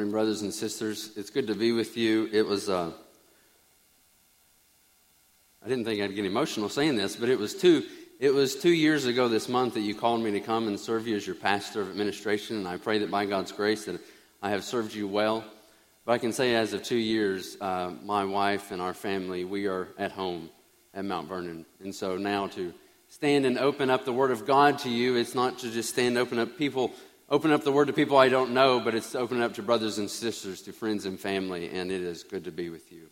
morning, brothers and sisters. It's good to be with you. It was, I didn't think I'd get emotional saying this, but it was 2 years ago this month that you called me to come and serve you as your pastor of administration, and I pray that by God's grace that I have served you well. But I can say as of 2 years, my wife and our family, we are at home at Mount Vernon. And so now to stand and open up the Word of God to you, it's not to just open up the Word to people I don't know, but it's to open it up to brothers and sisters, to friends and family, and it is good to be with you.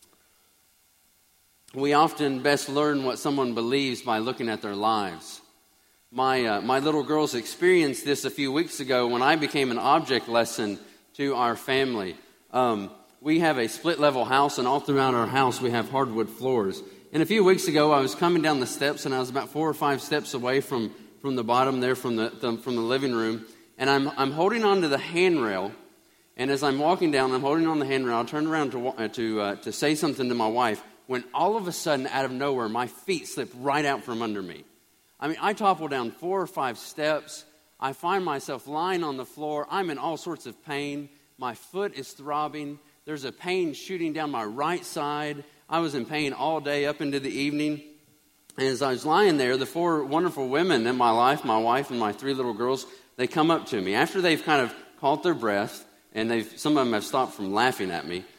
We often best learn what someone believes by looking at their lives. My little girls experienced this a few weeks ago when I became an object lesson to our family. We have a split-level house, and all throughout our house we have hardwood floors. And a few weeks ago I was coming down the steps, and I was about 4 or 5 steps away from the bottom there, from the living room. And I'm holding on to the handrail, and as I'm walking down, I'm holding on the handrail. I'll turn around to say something to my wife, when all of a sudden, out of nowhere, my feet slip right out from under me. I mean, I topple down 4 or 5 steps. I find myself lying on the floor. I'm in all sorts of pain. My foot is throbbing. There's a pain shooting down my right side. I was in pain all day up into the evening. And as I was lying there, the 4 wonderful women in my life, my wife and my 3 little girls, they come up to me. After they've kind of caught their breath, and some of them have stopped from laughing at me,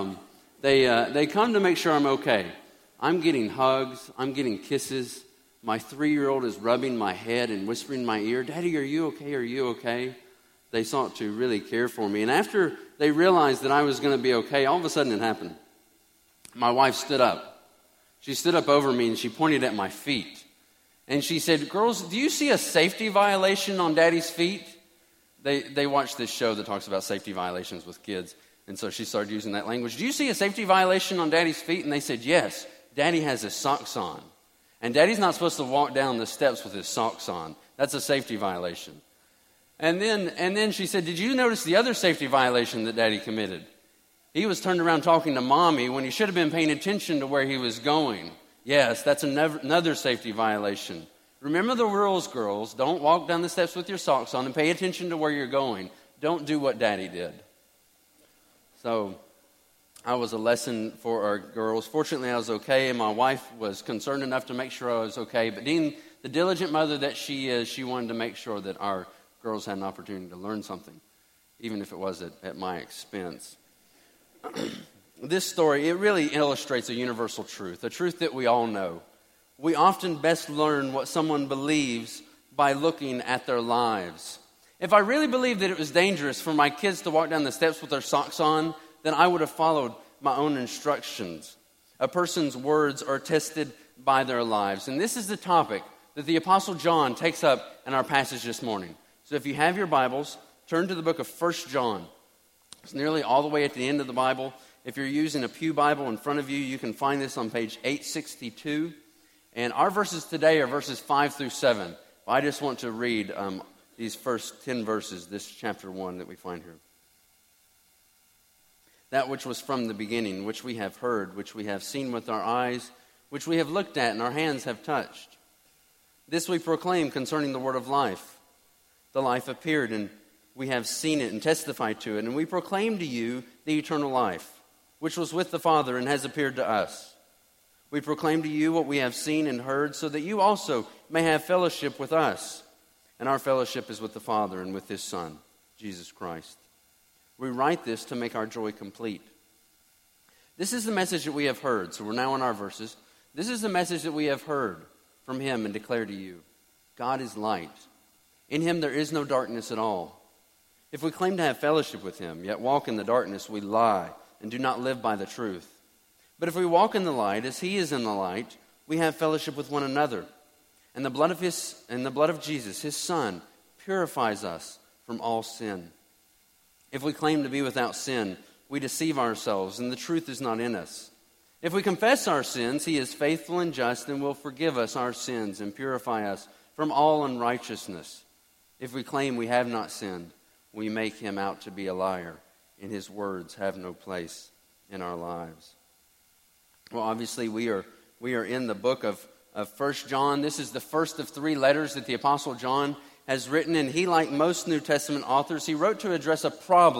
they come to make sure I'm okay. I'm getting hugs. I'm getting kisses. My 3-year-old is rubbing my head and whispering in my ear, "Daddy, are you okay? Are you okay?" They sought to really care for me. And after they realized that I was going to be okay, all of a sudden it happened. My wife stood up. She stood up over me and she pointed at my feet. And she said, "Girls, do you see a safety violation on Daddy's feet?" They watched this show that talks about safety violations with kids. And so she started using that language. "Do you see a safety violation on Daddy's feet?" And they said, "Yes, Daddy has his socks on. And Daddy's not supposed to walk down the steps with his socks on. That's a safety violation." And then she said, "Did you notice the other safety violation that Daddy committed? He was turned around talking to Mommy when he should have been paying attention to where he was going. Yes, that's another safety violation. Remember the rules, girls. Don't walk down the steps with your socks on, and pay attention to where you're going. Don't do what Daddy did." So I was a lesson for our girls. Fortunately, I was okay, and my wife was concerned enough to make sure I was okay. But being the diligent mother that she is, she wanted to make sure that our girls had an opportunity to learn something, even if it was at my expense. This story, it really illustrates a universal truth, a truth that we all know. We often best learn what someone believes by looking at their lives. If I really believed that it was dangerous for my kids to walk down the steps with their socks on, then I would have followed my own instructions. A person's words are tested by their lives. And this is the topic that the Apostle John takes up in our passage this morning. So if you have your Bibles, turn to the book of 1 John. It's nearly all the way at the end of the Bible. If you're using a pew Bible in front of you, you can find this on page 862. And our verses today are verses 5 through 7. I just want to read these first 10 verses, this chapter 1 that we find here. "That which was from the beginning, which we have heard, which we have seen with our eyes, which we have looked at and our hands have touched. This we proclaim concerning the word of life. The life appeared, and we have seen it and testified to it, and we proclaim to you the eternal life, which was with the Father and has appeared to us. We proclaim to you what we have seen and heard, so that you also may have fellowship with us. And our fellowship is with the Father and with His Son, Jesus Christ. We write this to make our joy complete. This is the message that we have heard." So we're now in our verses. "This is the message that we have heard from Him and declare to you. God is light. In Him there is no darkness at all. If we claim to have fellowship with Him, yet walk in the darkness, we lie and do not live by the truth. But if we walk in the light, as He is in the light, we have fellowship with one another. And the blood of Jesus, His Son, purifies us from all sin. If we claim to be without sin, we deceive ourselves, and the truth is not in us. If we confess our sins, He is faithful and just and will forgive us our sins and purify us from all unrighteousness. If we claim we have not sinned, we make Him out to be a liar, and His words have no place in our lives." Well, obviously, we are in the book of 1 John. This is the first of 3 letters that the Apostle John has written, and he, like most New Testament authors, he wrote to address a problem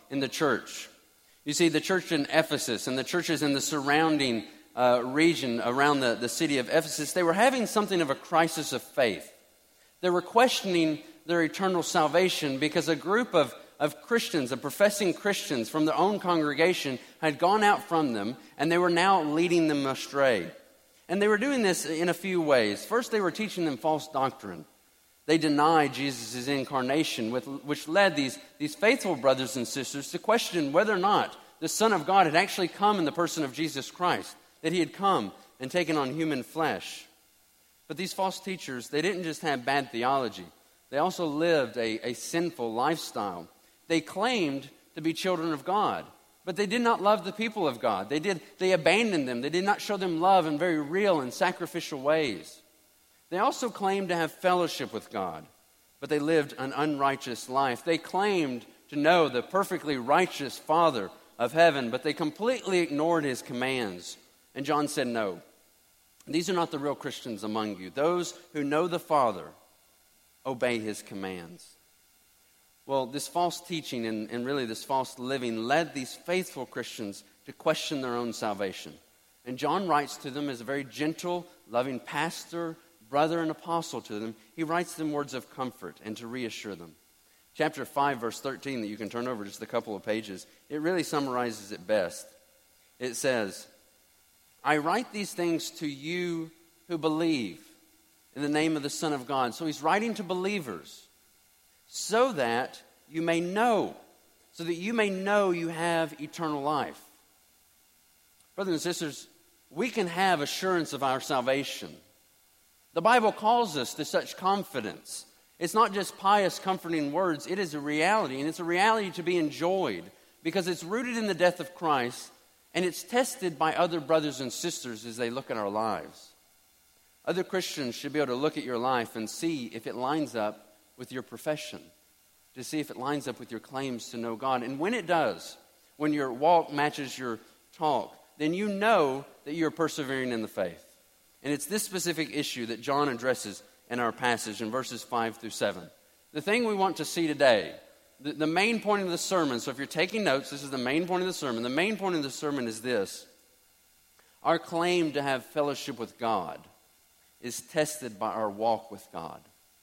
in the church. You see, the church in Ephesus and the churches in the surrounding region around the city of Ephesus, they were having something of a crisis of faith. They were questioning their eternal salvation because a group of Christians, of professing Christians from their own congregation had gone out from them, and they were now leading them astray. And they were doing this in a few ways. First, they were teaching them false doctrine. They denied Jesus' incarnation, which led these faithful brothers and sisters to question whether or not the Son of God had actually come in the person of Jesus Christ, that he had come and taken on human flesh. But these false teachers, they didn't just have bad theology. They also lived a sinful lifestyle. They claimed to be children of God, but they did not love the people of God. They abandoned them. They did not show them love in very real and sacrificial ways. They also claimed to have fellowship with God, but they lived an unrighteous life. They claimed to know the perfectly righteous Father of heaven, but they completely ignored his commands. And John said, no, these are not the real Christians among you. Those who know the Father obey his commands. Well, this false teaching and really this false living led these faithful Christians to question their own salvation. And John writes to them as a very gentle, loving pastor, brother, and apostle to them. He writes them words of comfort and to reassure them. Chapter 5, verse 13, that you can turn over just a couple of pages, it really summarizes it best. It says, I write these things to you who believe in the name of the Son of God. So he's writing to believers so that you may know you have eternal life. Brothers and sisters, we can have assurance of our salvation. The Bible calls us to such confidence. It's not just pious, comforting words. It is a reality, and it's a reality to be enjoyed because it's rooted in the death of Christ, and it's tested by other brothers and sisters as they look at our lives. Other Christians should be able to look at your life and see if it lines up with your profession, to see if it lines up with your claims to know God. And when it does, when your walk matches your talk, then you know that you're persevering in the faith. And it's this specific issue that John addresses in our passage in verses 5 through 7. The thing we want to see today, the main point of the sermon, so if you're taking notes, this is the main point of the sermon. The main point of the sermon is this: our claim to have fellowship with God is tested by our walk with God.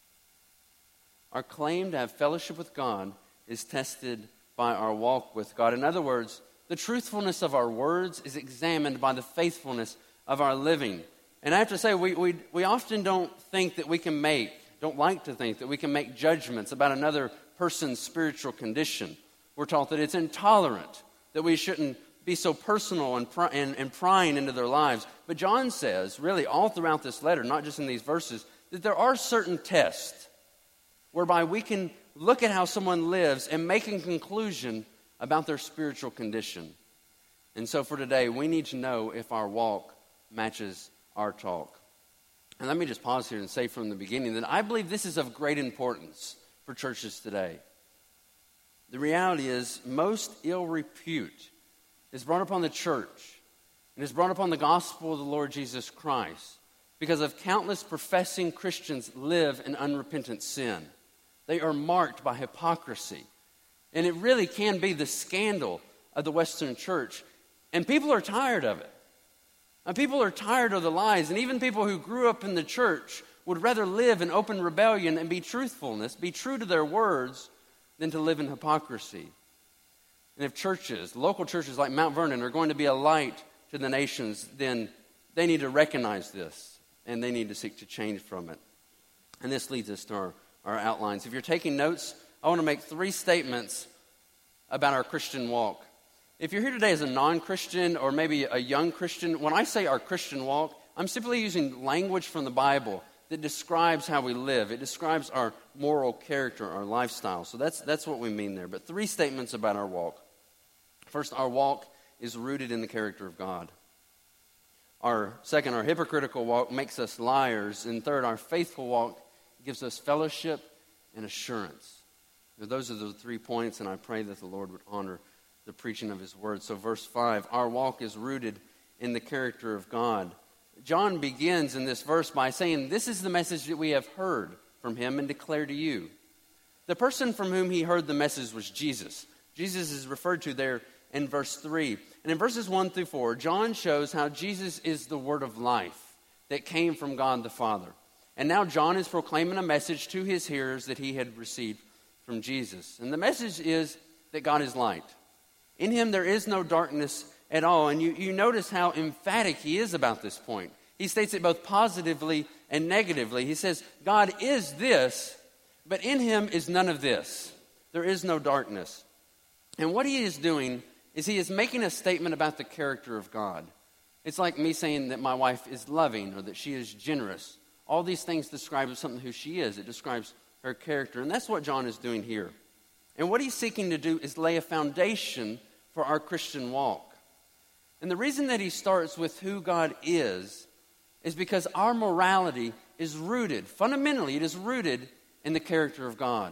Our claim to have fellowship with God is tested by our walk with God. In other words, the truthfulness of our words is examined by the faithfulness of our living. And I have to say, we often don't like to think that we can make judgments about another person's spiritual condition. We're taught that it's intolerant, that we shouldn't be so personal and prying into their lives. But John says, really all throughout this letter, not just in these verses, that there are certain tests whereby we can look at how someone lives and make a conclusion about their spiritual condition. And so for today, we need to know if our walk matches our talk. And let me just pause here and say from the beginning that I believe this is of great importance for churches today. The reality is most ill repute is brought upon the church and is brought upon the gospel of the Lord Jesus Christ because of countless professing Christians live in unrepentant sin. They are marked by hypocrisy. And it really can be the scandal of the Western church. And people are tired of it. And people are tired of the lies. And even people who grew up in the church would rather live in open rebellion and be true to their words, than to live in hypocrisy. And if churches, local churches like Mount Vernon, are going to be a light to the nations, then they need to recognize this. And they need to seek to change from it. And this leads us to our outlines. If you're taking notes, I want to make 3 statements about our Christian walk. If you're here today as a non-Christian or maybe a young Christian, when I say our Christian walk, I'm simply using language from the Bible that describes how we live. It describes our moral character, our lifestyle. So that's what we mean there. But 3 statements about our walk. First, our walk is rooted in the character of God. Second, our hypocritical walk makes us liars. And third, our faithful walk gives us fellowship and assurance. Now, those are the 3 points, and I pray that the Lord would honor the preaching of his word. So verse 5, our walk is rooted in the character of God. John begins in this verse by saying, this is the message that we have heard from him and declare to you. The person from whom he heard the message was Jesus. Jesus is referred to there in verse 3. And in verses 1 through 4, John shows how Jesus is the word of life that came from God the Father. And now John is proclaiming a message to his hearers that he had received from Jesus. And the message is that God is light. In him there is no darkness at all. And you notice how emphatic he is about this point. He states it both positively and negatively. He says, God is this, but in him is none of this. There is no darkness. And what he is doing is he is making a statement about the character of God. It's like me saying that my wife is loving or that she is generous. All these things describe something who she is. It describes her character. And that's what John is doing here. And what he's seeking to do is lay a foundation for our Christian walk. And the reason that he starts with who God is because our morality is rooted, fundamentally it is rooted in the character of God.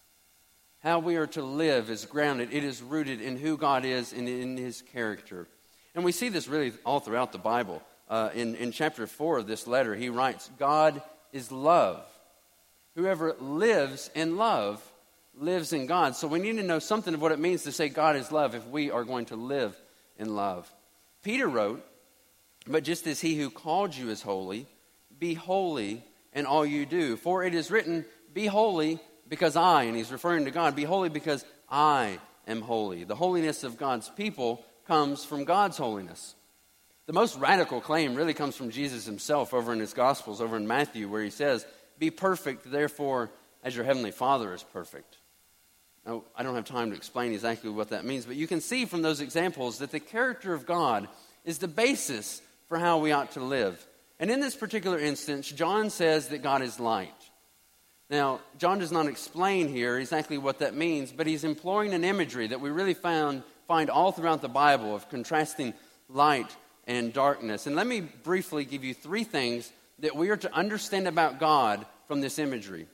How we are to live is grounded. It is rooted in who God is and in his character. And we see this really all throughout the Bible. In chapter 4 of this letter, he writes, God is love. Whoever lives in love lives in God. So we need to know something of what it means to say God is love if we are going to live in love. Peter wrote, but just as he who called you is holy, be holy in all you do. For it is written, be holy because I, and he's referring to God, be holy because I am holy. The holiness of God's people comes from God's holiness. The most radical claim really comes from Jesus himself over in his Gospels, over in Matthew, where he says, be perfect, therefore, as your heavenly Father is perfect. Now, I don't have time to explain exactly what that means, but you can see from those examples that the character of God is the basis for how we ought to live. And in this particular instance, John says that God is light. Now, John does not explain here exactly what that means, but he's employing an imagery that we really find all throughout the Bible of contrasting light and darkness. And let me briefly give you three things that we are to understand about God from this imagery.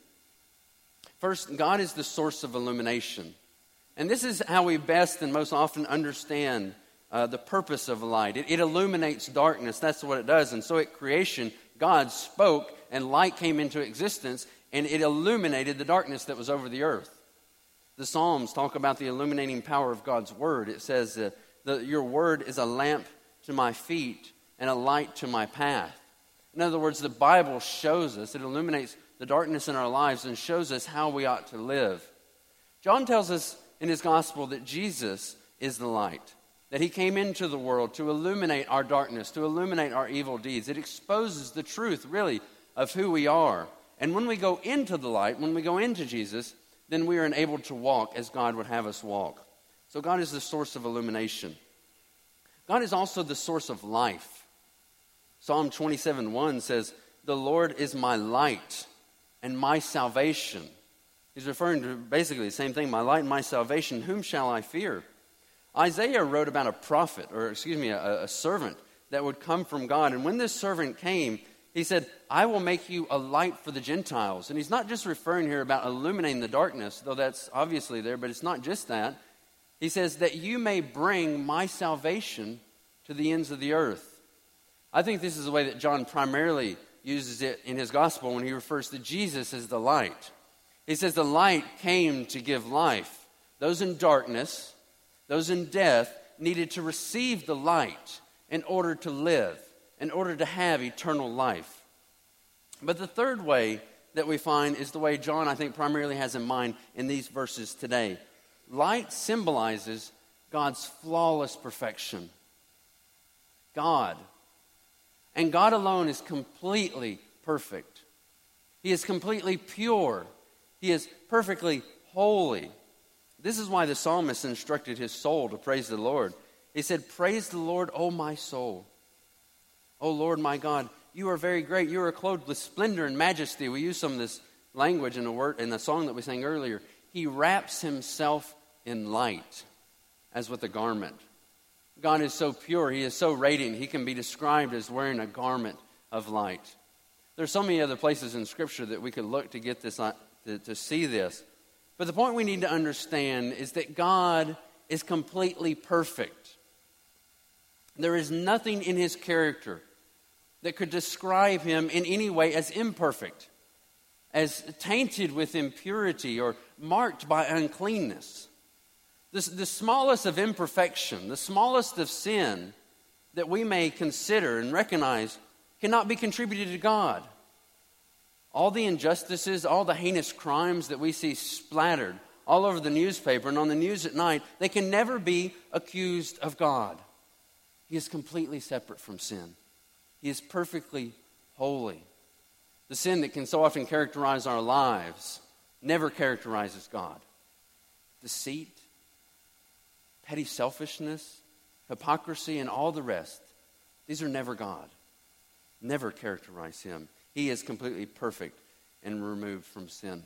First, God is the source of illumination. And this is how we best and most often understand the purpose of light. It illuminates darkness. That's what it does. And so at creation, God spoke and light came into existence, and it illuminated the darkness that was over the earth. The Psalms talk about the illuminating power of God's word. It says, your word is a lamp to my feet and a light to my path. In other words, the Bible shows us, it illuminates the darkness in our lives and shows us how we ought to live. John tells us in his gospel that Jesus is the light, that he came into the world to illuminate our darkness, to illuminate our evil deeds. It exposes the truth, really, of who we are. And when we go into the light, when we go into Jesus, then we are enabled to walk as God would have us walk. So God is the source of illumination. God is also the source of life. Psalm 27:1 says, the Lord is my light and my salvation. He's referring to basically the same thing, my light and my salvation. Whom shall I fear? Isaiah wrote about a servant that would come from God. And when this servant came, he said, I will make you a light for the Gentiles. And he's not just referring here about illuminating the darkness, though that's obviously there, but it's not just that. He says that you may bring my salvation to the ends of the earth. I think this is the way that John primarily uses it in his gospel when he refers to Jesus as the light. He says the light came to give life. Those in darkness, those in death, needed to receive the light in order to live, in order to have eternal life. But the third way that we find is the way John, I think, primarily has in mind in these verses today. Light symbolizes God's flawless perfection. God. And God alone is completely perfect. He is completely pure. He is perfectly holy. This is why the psalmist instructed his soul to praise the Lord. He said, praise the Lord, O my soul. O Lord, my God, you are very great. You are clothed with splendor and majesty. We use some of this language in the song that we sang earlier. He wraps himself in light as with a garment. God is so pure. He is so radiant. He can be described as wearing a garment of light. There's so many other places in Scripture that we could look to get this, to see this. But the point we need to understand is that God is completely perfect. There is nothing in his character that could describe him in any way as imperfect, as tainted with impurity or marked by uncleanness. The smallest of imperfection, the smallest of sin that we may consider and recognize cannot be contributed to God. All the injustices, all the heinous crimes that we see splattered all over the newspaper and on the news at night, they can never be accused of God. He is completely separate from sin. He is perfectly holy. The sin that can so often characterize our lives never characterizes God. Deceit, petty selfishness, hypocrisy, and all the rest, these are never God. Never characterize him. He is completely perfect and removed from sin.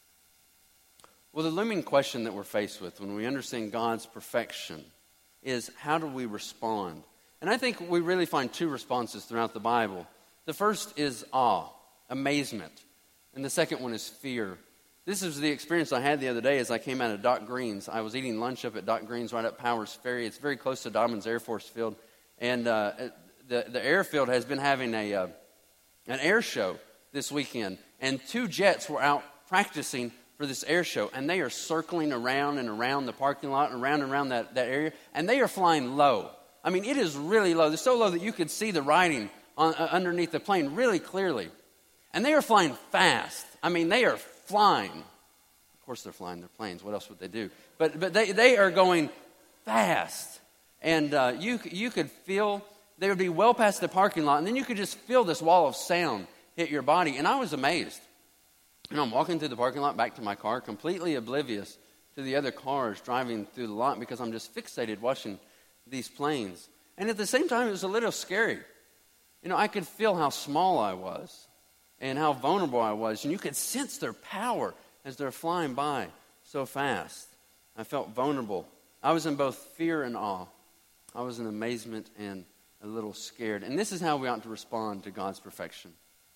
Well, the looming question that we're faced with when we understand God's perfection is, how do we respond? And I think we really find two responses throughout the Bible. The first is awe, amazement, and the second one is fear. This is the experience I had the other day as I came out of Doc Green's. I was eating lunch up at Doc Green's right up Powers Ferry. It's very close to Dobbins Air Force Field. And the airfield has been having an air show this weekend. And 2 jets were out practicing for this air show. And they are circling around and around the parking lot and around that area. And they are flying low. I mean, it is really low. They're so low that you could see the writing underneath the plane really clearly. And they are flying fast. I mean, they are flying. Of course they're flying their planes. What else would they do? But they are going fast. And you could feel, they would be well past the parking lot, and then you could just feel this wall of sound hit your body. And I was amazed. And I'm walking through the parking lot back to my car, completely oblivious to the other cars driving through the lot because I'm just fixated watching these planes. And at the same time, it was a little scary. You know, I could feel how small I was and how vulnerable I was. And you could sense their power as they're flying by so fast. I felt vulnerable. I was in both fear and awe. I was in amazement and a little scared. And this is how we ought to respond to God's perfection.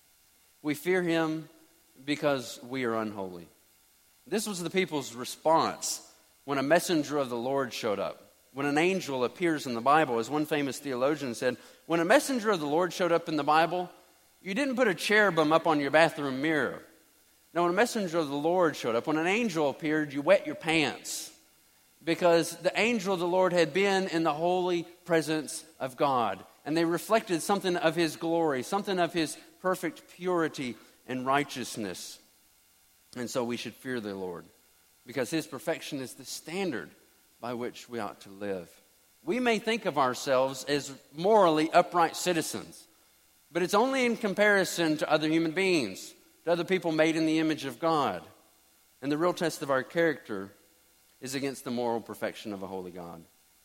We fear him because we are unholy. This was the people's response when a messenger of the Lord showed up. When an angel appears in the Bible, as one famous theologian said, when a messenger of the Lord showed up in the Bible, you didn't put a cherubim up on your bathroom mirror. No, when a messenger of the Lord showed up, when an angel appeared, you wet your pants. Because the angel of the Lord had been in the holy presence of God. And they reflected something of his glory, something of his perfect purity and righteousness. And so we should fear the Lord. Because his perfection is the standard by which we ought to live. We may think of ourselves as morally upright citizens. But it's only in comparison to other human beings, to other people made in the image of God. And the real test of our character is against the moral perfection of a holy God.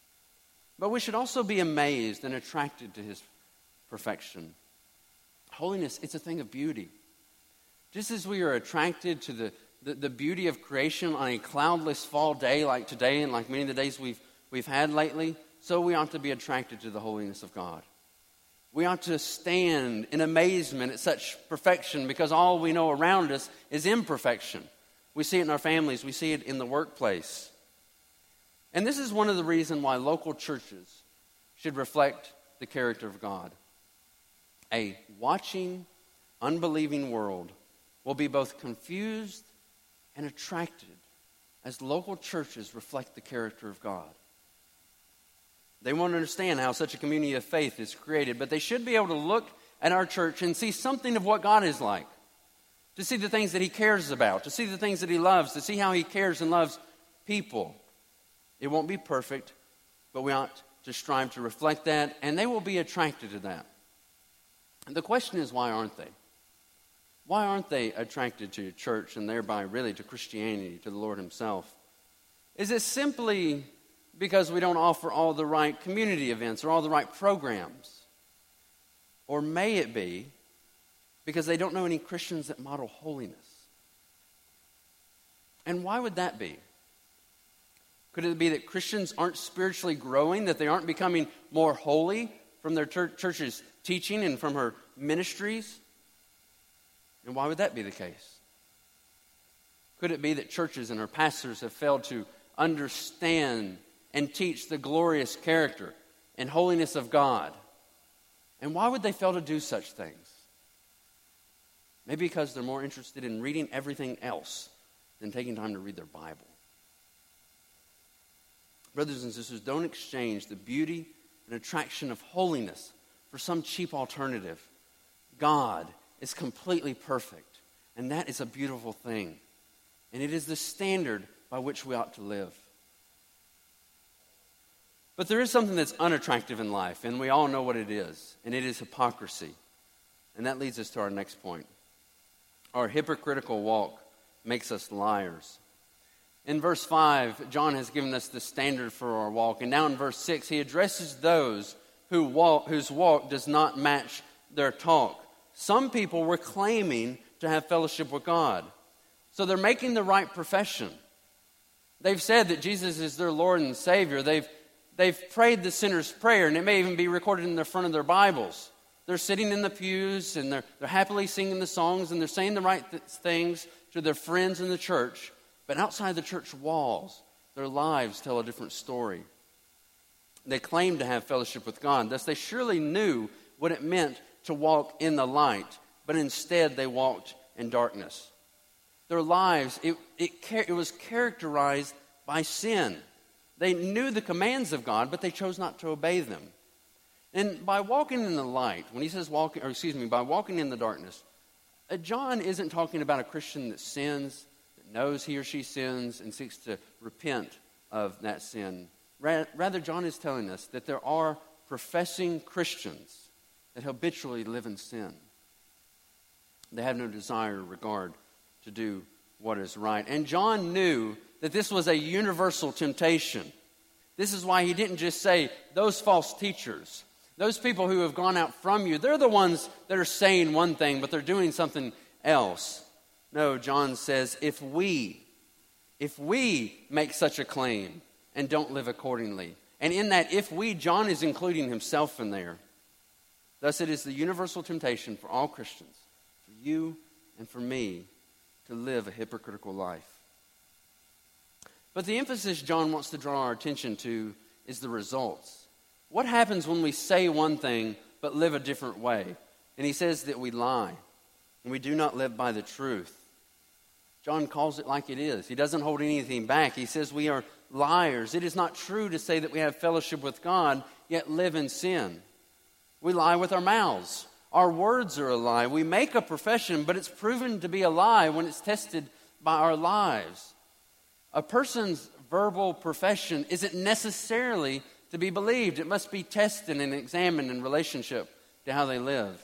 But we should also be amazed and attracted to his perfection. Holiness, it's a thing of beauty. Just as we are attracted to the beauty of creation on a cloudless fall day like today and like many of the days we've had lately, so we ought to be attracted to the holiness of God. We ought to stand in amazement at such perfection because all we know around us is imperfection. We see it in our families. We see it in the workplace. And this is one of the reasons why local churches should reflect the character of God. A watching, unbelieving world will be both confused and attracted as local churches reflect the character of God. They won't understand how such a community of faith is created, but they should be able to look at our church and see something of what God is like, to see the things that he cares about, to see the things that he loves, to see how he cares and loves people. It won't be perfect, but we ought to strive to reflect that, and they will be attracted to that. And the question is, why aren't they? Why aren't they attracted to church and thereby really to Christianity, to the Lord himself? Is it simply because we don't offer all the right community events or all the right programs? Or may it be because they don't know any Christians that model holiness? And why would that be? Could it be that Christians aren't spiritually growing, that they aren't becoming more holy from their church's teaching and from her ministries? And why would that be the case? Could it be that churches and our pastors have failed to understand and teach the glorious character and holiness of God? And why would they fail to do such things? Maybe because they're more interested in reading everything else than taking time to read their Bible. Brothers and sisters, don't exchange the beauty and attraction of holiness for some cheap alternative. God is completely perfect, and that is a beautiful thing. And it is the standard by which we ought to live. But there is something that's unattractive in life, and we all know what it is, and it is hypocrisy. And that leads us to our next point. Our hypocritical walk makes us liars. In verse 5, John has given us the standard for our walk. And now in verse 6, he addresses those whose walk does not match their talk. Some people were claiming to have fellowship with God. So they're making the right profession. They've said that Jesus is their Lord and Savior. They've prayed the sinner's prayer, and it may even be recorded in the front of their Bibles. They're sitting in the pews, and they're happily singing the songs, and they're saying the right things to their friends in the church. But outside the church walls, their lives tell a different story. They claim to have fellowship with God. Thus, they surely knew what it meant to walk in the light, but instead they walked in darkness. Their lives, it was characterized by sin. They knew the commands of God, but they chose not to obey them. And by walking in the light, when he says by walking in the darkness, John isn't talking about a Christian that sins, that knows he or she sins, and seeks to repent of that sin. Rather, John is telling us that there are professing Christians that habitually live in sin. They have no desire or regard to do what is right. And John knew that this was a universal temptation. This is why he didn't just say, those false teachers, those people who have gone out from you, they're the ones that are saying one thing, but they're doing something else. No, John says, if we make such a claim and don't live accordingly, and in that if we, John is including himself in there. Thus it is the universal temptation for all Christians, for you and for me, to live a hypocritical life. But the emphasis John wants to draw our attention to is the results. What happens when we say one thing but live a different way? And he says that we lie and we do not live by the truth. John calls it like it is. He doesn't hold anything back. He says we are liars. It is not true to say that we have fellowship with God, yet live in sin. We lie with our mouths. Our words are a lie. We make a profession, but it's proven to be a lie when it's tested by our lives. A person's verbal profession isn't necessarily to be believed. It must be tested and examined in relationship to how they live.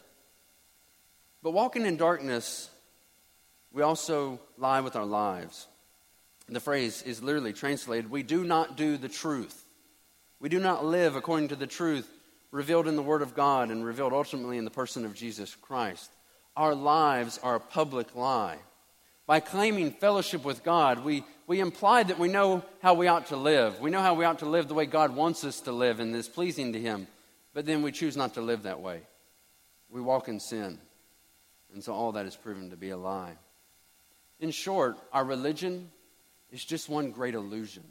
But walking in darkness, we also lie with our lives. The phrase is literally translated, we do not do the truth. We do not live according to the truth revealed in the Word of God and revealed ultimately in the person of Jesus Christ. Our lives are a public lie. By claiming fellowship with God, we imply that we know how we ought to live. We know how we ought to live the way God wants us to live and is pleasing to Him. But then we choose not to live that way. We walk in sin. And so all that is proven to be a lie. In short, our religion is just one great illusion.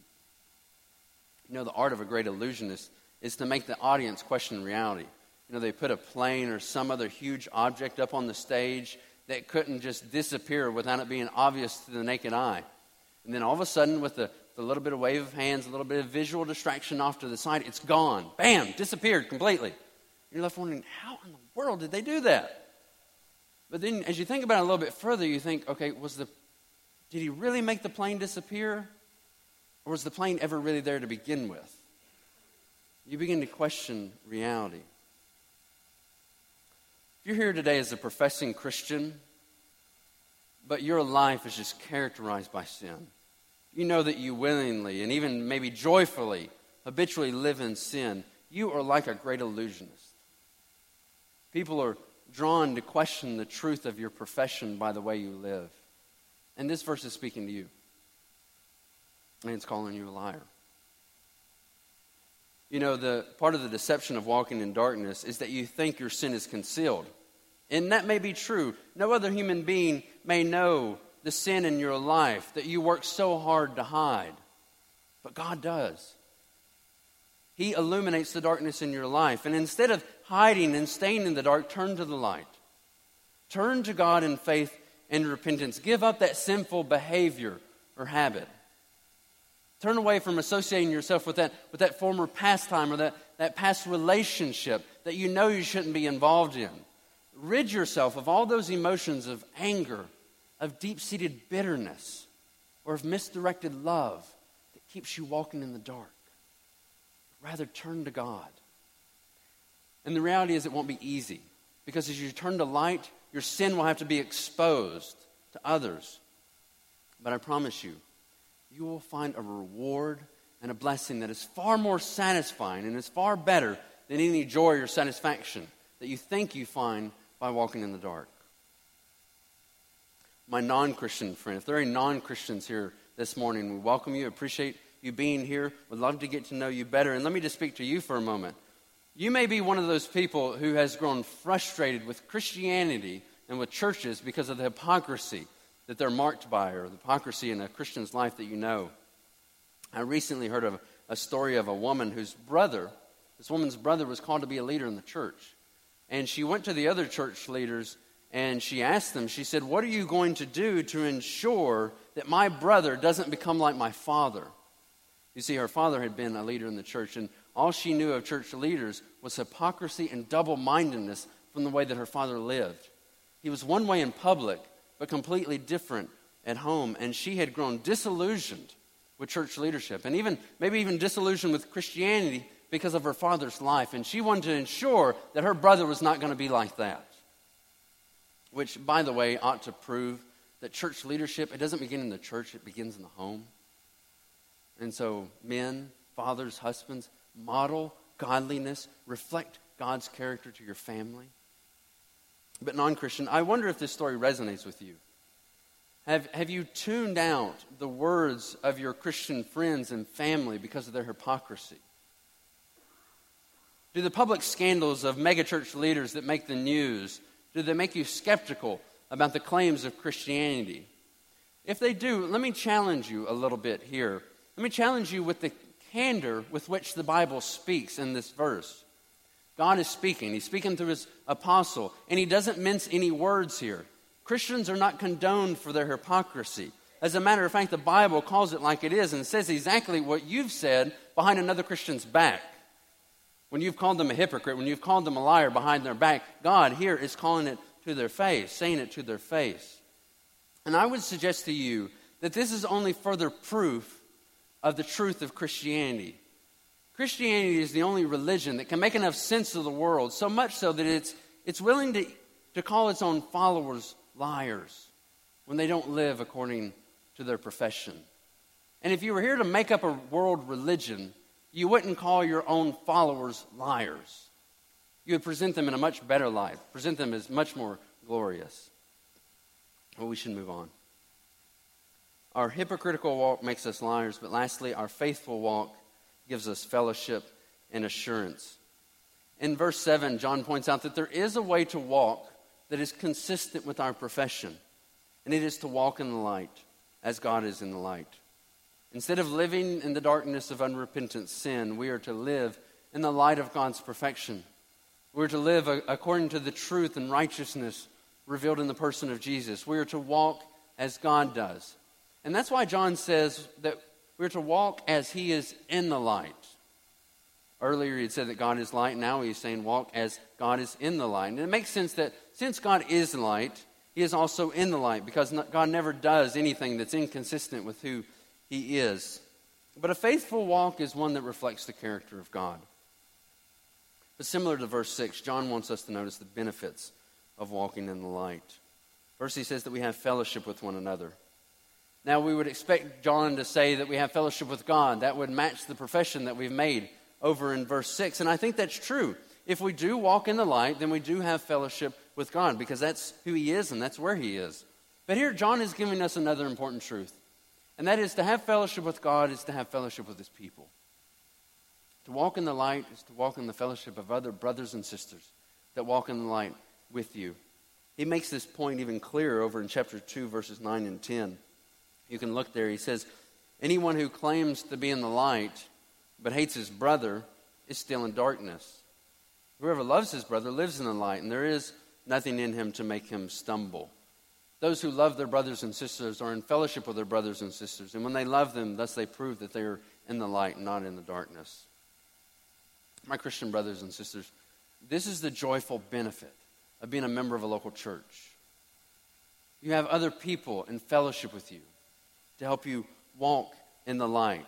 You know, the art of a great illusionist is to make the audience question reality. You know, they put a plane or some other huge object up on the stage that couldn't just disappear without it being obvious to the naked eye. And then all of a sudden, with the little bit of wave of hands, a little bit of visual distraction off to the side, it's gone. Bam! Disappeared completely. You're left wondering, how in the world did they do that? But then as you think about it a little bit further, you think, okay, did he really make the plane disappear? Or was the plane ever really there to begin with? You begin to question reality. If you're here today as a professing Christian, but your life is just characterized by sin, you know that you willingly and even maybe joyfully, habitually live in sin, you are like a great illusionist. People are drawn to question the truth of your profession by the way you live. And this verse is speaking to you. And it's calling you a liar. You know, the part of the deception of walking in darkness is that you think your sin is concealed. And that may be true. No other human being may know the sin in your life that you work so hard to hide. But God does. He illuminates the darkness in your life. And instead of hiding and staying in the dark, turn to the light. Turn to God in faith and repentance. Give up that sinful behavior or habit. Turn away from associating yourself with that former pastime or that past relationship that you know you shouldn't be involved in. Rid yourself of all those emotions of anger, of deep-seated bitterness, or of misdirected love that keeps you walking in the dark. Rather, turn to God. And the reality is it won't be easy, because as you turn to light, your sin will have to be exposed to others. But I promise you, you will find a reward and a blessing that is far more satisfying and is far better than any joy or satisfaction that you think you find by walking in the dark. My non-Christian friend, if there are any non-Christians here this morning, we welcome you, appreciate you being here, would love to get to know you better. And let me just speak to you for a moment. You may be one of those people who has grown frustrated with Christianity and with churches because of the hypocrisy that they're marked by, or the hypocrisy in a Christian's life that you know. I recently heard of a story of a woman whose brother, this woman's brother, was called to be a leader in the church. And she went to the other church leaders and she asked them, she said, "What are you going to do to ensure that my brother doesn't become like my father?" You see, her father had been a leader in the church, and all she knew of church leaders was hypocrisy and double-mindedness from the way that her father lived. He was one way in public, but completely different at home. And she had grown disillusioned with church leadership, and maybe even disillusioned with Christianity because of her father's life. And she wanted to ensure that her brother was not going to be like that. Which, by the way, ought to prove that church leadership, it doesn't begin in the church, it begins in the home. And so, men, fathers, husbands, model godliness, reflect God's character to your family. But non-Christian, I wonder if this story resonates with you. Have you tuned out the words of your Christian friends and family because of their hypocrisy? Do the public scandals of megachurch leaders that make the news, do they make you skeptical about the claims of Christianity? If they do, let me challenge you a little bit here. Let me challenge you with the candor with which the Bible speaks in this verse. God is speaking. He's speaking through his apostle, and he doesn't mince any words here. Christians are not condoned for their hypocrisy. As a matter of fact, the Bible calls it like it is and says exactly what you've said behind another Christian's back. When you've called them a hypocrite, when you've called them a liar behind their back, God here is calling it to their face, saying it to their face. And I would suggest to you that this is only further proof of the truth of Christianity. Christianity is the only religion that can make enough sense of the world, so much so that it's willing to call its own followers liars when they don't live according to their profession. And if you were here to make up a world religion, you wouldn't call your own followers liars. You would present them in a much better light, present them as much more glorious. Well, we should move on. Our hypocritical walk makes us liars, but lastly, our faithful walk gives us fellowship and assurance. In verse 7, John points out that there is a way to walk that is consistent with our profession, and it is to walk in the light as God is in the light. Instead of living in the darkness of unrepentant sin, we are to live in the light of God's perfection. We're to live according to the truth and righteousness revealed in the person of Jesus. We are to walk as God does. And that's why John says that we're to walk as he is in the light. Earlier he had said that God is light. Now he's saying walk as God is in the light. And it makes sense that since God is light, he is also in the light, because God never does anything that's inconsistent with who he is. But a faithful walk is one that reflects the character of God. But similar to verse 6, John wants us to notice the benefits of walking in the light. First, he says that we have fellowship with one another. Now, we would expect John to say that we have fellowship with God. That would match the profession that we've made over in verse 6. And I think that's true. If we do walk in the light, then we do have fellowship with God, because that's who he is and that's where he is. But here, John is giving us another important truth. And that is, to have fellowship with God is to have fellowship with his people. To walk in the light is to walk in the fellowship of other brothers and sisters that walk in the light with you. He makes this point even clearer over in chapter 2, verses 9 and 10. You can look there. He says, anyone who claims to be in the light but hates his brother is still in darkness. Whoever loves his brother lives in the light, and there is nothing in him to make him stumble. Those who love their brothers and sisters are in fellowship with their brothers and sisters. And when they love them, thus they prove that they are in the light and not in the darkness. My Christian brothers and sisters, this is the joyful benefit of being a member of a local church. You have other people in fellowship with you to help you walk in the light.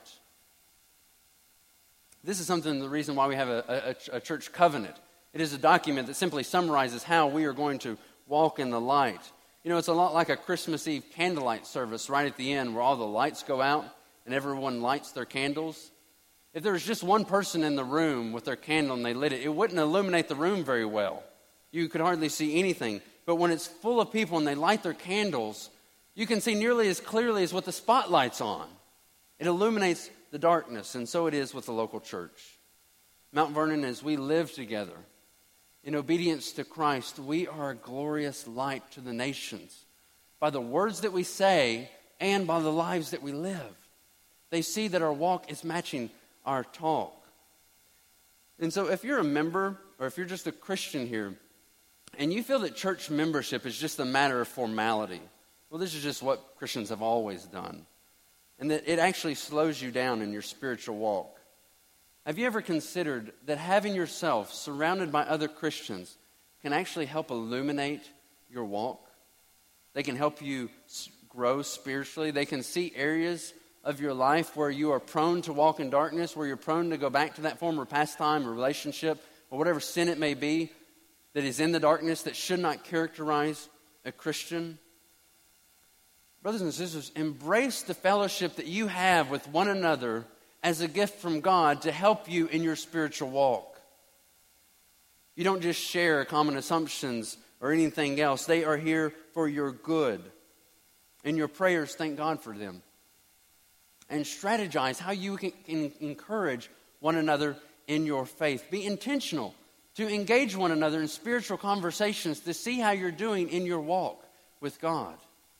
This is the reason why we have a church covenant. It is a document that simply summarizes how we are going to walk in the light. You know, it's a lot like a Christmas Eve candlelight service right at the end where all the lights go out and everyone lights their candles. If there was just one person in the room with their candle and they lit it, it wouldn't illuminate the room very well. You could hardly see anything. But when it's full of people and they light their candles, you can see nearly as clearly as with the spotlights on. It illuminates the darkness, and so it is with the local church. Mount Vernon, as we live together in obedience to Christ, we are a glorious light to the nations by the words that we say and by the lives that we live. They see that our walk is matching our talk. And so if you're a member or if you're just a Christian here and you feel that church membership is just a matter of formality, well, this is just what Christians have always done, and that it actually slows you down in your spiritual walk. Have you ever considered that having yourself surrounded by other Christians can actually help illuminate your walk? They can help you grow spiritually. They can see areas of your life where you are prone to walk in darkness, where you're prone to go back to that former pastime or relationship or whatever sin it may be that is in the darkness that should not characterize a Christian. Brothers and sisters, embrace the fellowship that you have with one another as a gift from God to help you in your spiritual walk. You don't just share common assumptions or anything else. They are here for your good. In your prayers, thank God for them. And strategize how you can encourage one another in your faith. Be intentional to engage one another in spiritual conversations to see how you're doing in your walk with God.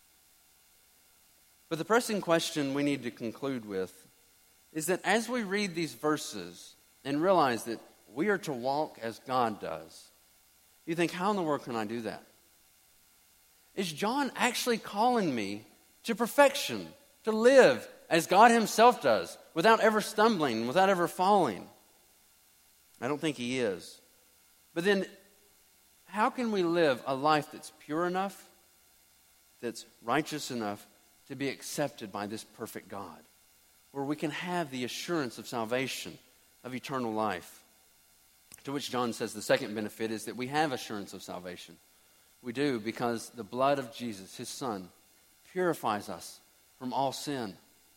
But the pressing question we need to conclude with is that as we read these verses and realize that we are to walk as God does, you think, how in the world can I do that? Is John actually calling me to perfection, to live as God himself does, without ever stumbling, without ever falling? I don't think he is. But then, how can we live a life that's pure enough, that's righteous enough to be accepted by this perfect God, where we can have the assurance of salvation, of eternal life? To which John says the second benefit is that we have assurance of salvation. We do because the blood of Jesus, his Son, purifies us from all sin.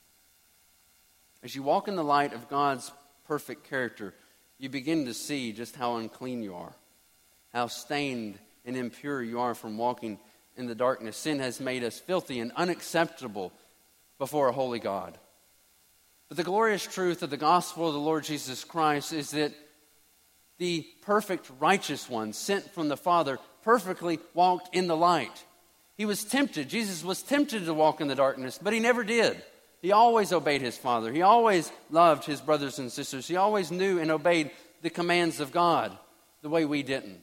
As you walk in the light of God's perfect character, you begin to see just how unclean you are, how stained and impure you are from walking in the darkness. Sin has made us filthy and unacceptable before a holy God. But the glorious truth of the gospel of the Lord Jesus Christ is that the perfect righteous one sent from the Father perfectly walked in the light. He was tempted. Jesus was tempted to walk in the darkness, but he never did. He always obeyed his Father. He always loved his brothers and sisters. He always knew and obeyed the commands of God the way we didn't.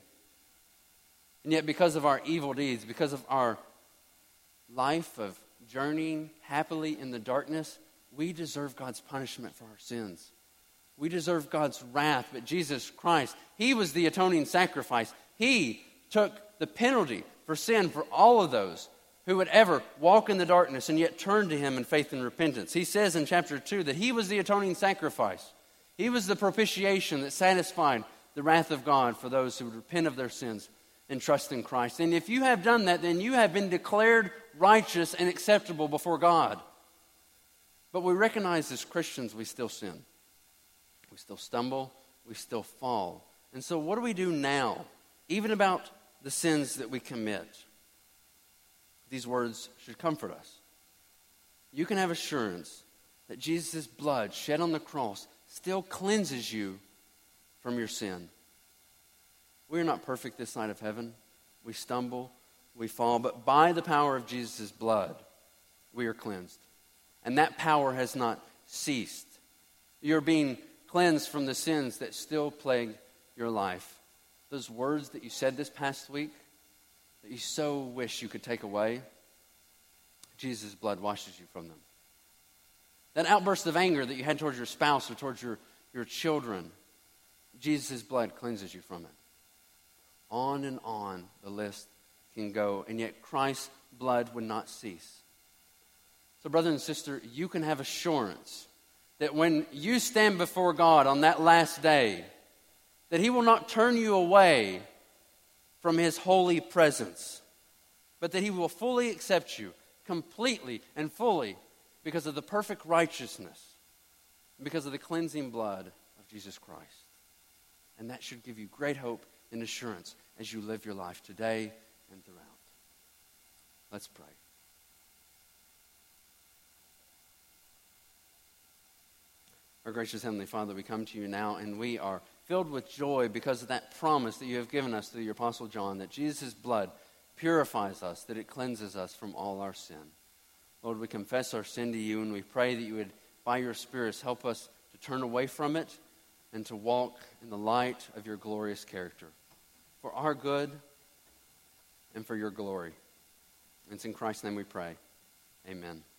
And yet because of our evil deeds, because of our life of journeying happily in the darkness, we deserve God's punishment for our sins. We deserve God's wrath, but Jesus Christ, he was the atoning sacrifice. He took the penalty for sin for all of those who would ever walk in the darkness and yet turn to him in faith and repentance. He says in chapter 2 that he was the atoning sacrifice. He was the propitiation that satisfied the wrath of God for those who would repent of their sins and trust in Christ. And if you have done that, then you have been declared righteous and acceptable before God. But we recognize as Christians we still sin. We still stumble. We still fall. And so what do we do now, even about the sins that we commit? These words should comfort us. You can have assurance that Jesus' blood shed on the cross still cleanses you from your sin. We are not perfect this side of heaven. We stumble, we fall, but by the power of Jesus' blood, we are cleansed. And that power has not ceased. You're being cleansed from the sins that still plague your life. Those words that you said this past week that you so wish you could take away, Jesus' blood washes you from them. That outburst of anger that you had towards your spouse or towards your children, Jesus' blood cleanses you from it. On and on the list can go, and yet Christ's blood would not cease. So brother and sister, you can have assurance that when you stand before God on that last day, that He will not turn you away from His holy presence, but that He will fully accept you completely and fully because of the perfect righteousness, because of the cleansing blood of Jesus Christ. And that should give you great hope and assurance as you live your life today and throughout. Let's pray. Our gracious Heavenly Father, we come to you now and we are filled with joy because of that promise that you have given us through your Apostle John, that Jesus' blood purifies us, that it cleanses us from all our sin. Lord, we confess our sin to you and we pray that you would, by your Spirit, help us to turn away from it and to walk in the light of your glorious character, for our good and for your glory. And it's in Christ's name we pray. Amen.